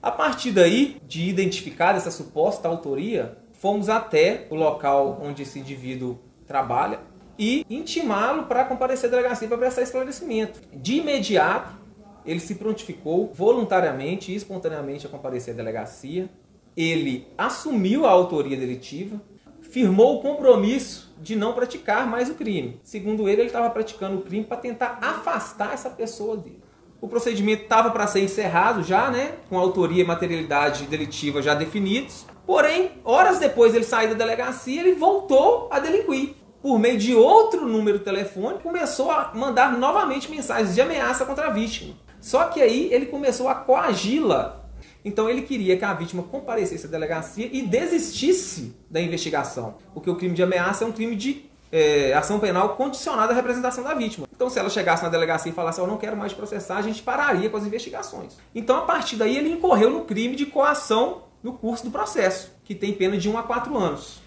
A partir daí, de identificar essa suposta autoria, fomos até o local onde esse indivíduo trabalha e intimá-lo para comparecer à delegacia para prestar esclarecimento. De imediato, ele se prontificou voluntariamente e espontaneamente a comparecer à delegacia. Ele assumiu a autoria delitiva, firmou o compromisso de não praticar mais o crime. Segundo ele estava praticando o crime para tentar afastar essa pessoa dele. O procedimento estava para ser encerrado já, com a autoria e materialidade delitiva já definidos. Porém, horas depois de ele sair da delegacia, ele voltou a delinquir. Por meio de outro número telefônico, começou a mandar novamente mensagens de ameaça contra a vítima. Só que aí ele começou a coagi-la. Então ele queria que a vítima comparecesse à delegacia e desistisse da investigação. Porque o crime de ameaça é um crime de ação penal condicionada à representação da vítima. Então se ela chegasse na delegacia e falasse, eu não quero mais processar, a gente pararia com as investigações. Então a partir daí ele incorreu no crime de coação no curso do processo, que tem pena de 1 a 4 anos.